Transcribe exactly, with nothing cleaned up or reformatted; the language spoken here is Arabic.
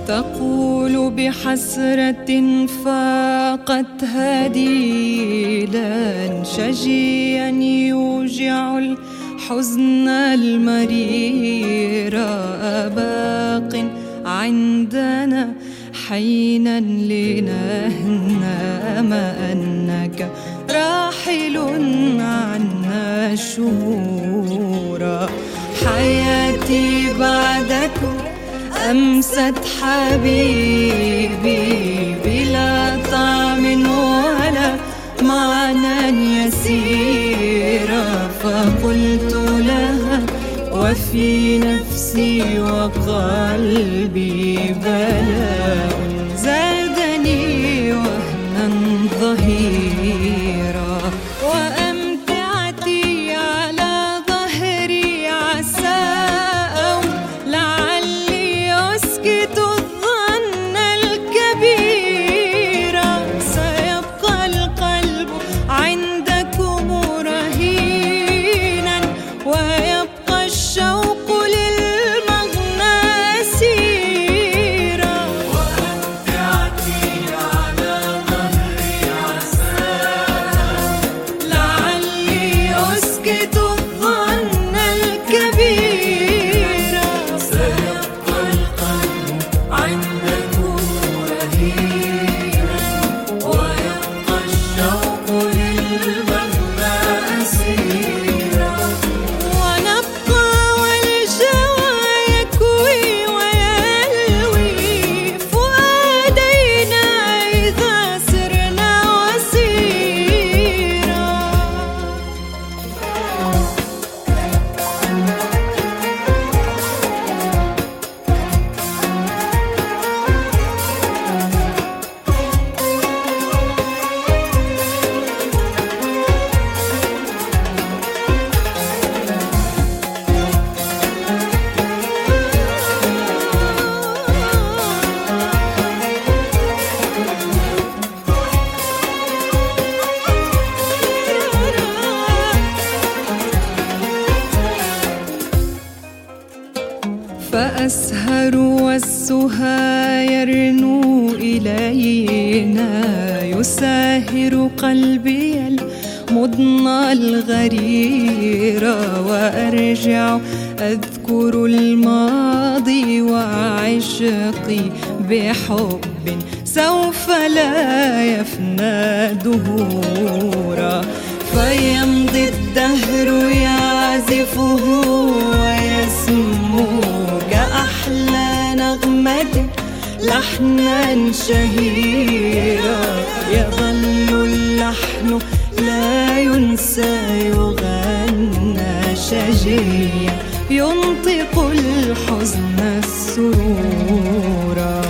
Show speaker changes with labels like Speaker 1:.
Speaker 1: تقول بحسرة فاقت هديلا شجيا يوجع الحزن المرير، أباق عندنا حينا لنهنم أنك راحل عنا شهورا. حياتي بعدكم أمست حبيبي بلا طعم ولا معنى يسيرا، فقلت لها وفي نفسي وقلبي بلاء زادني وهنا ظهيرا، وأمتعتي على ظهري عساء لعلي أسكت الظن الكبير. سيبقى القلب عندكم رهينا ويبقى الشوق للمغنى أسيرا، وأمتعتي على ظهري عساء لعلي أسكت الظن الكبير. سيبقى القلب عندكم رهينا ويبقى الشوق للمغنى أسيرا، ونبقى والجوى يكوي ويلوي فؤادينا إذا سرنا وسيرا. فأسهر والسها يرنو إلينا، يساهر قلبي المضنى الغرير، وأرجع أذكر الماضي وعشقي بحب سوف لا يفنى دهورا، فيمضي الدهر يعزفه ويسمو كأحلى نغمة لحنا شهيرا، يظل اللحن لا ينسى يغنى شجيا ينطق الحزن السرورا.